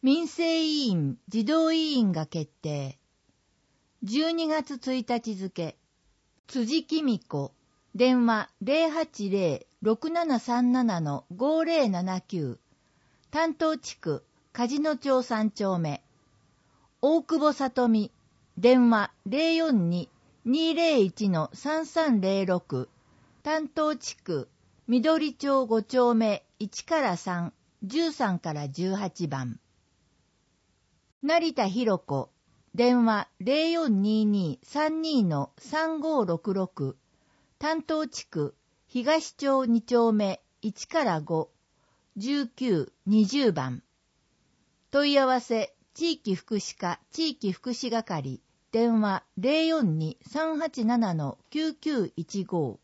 民生委員児童委員が決定。12月1日付、辻紀美子、電話 080-6737-5079、担当地区、梶野町3丁目。大久保里美、電話 042-201-3306、担当地区、緑町5丁目1から3、13から18番。成田博子、電話 0422-32-3566、担当地区、東町2丁目1から5、19、20番。問い合わせ、地域福祉課地域福祉係、電話 042-387-9915。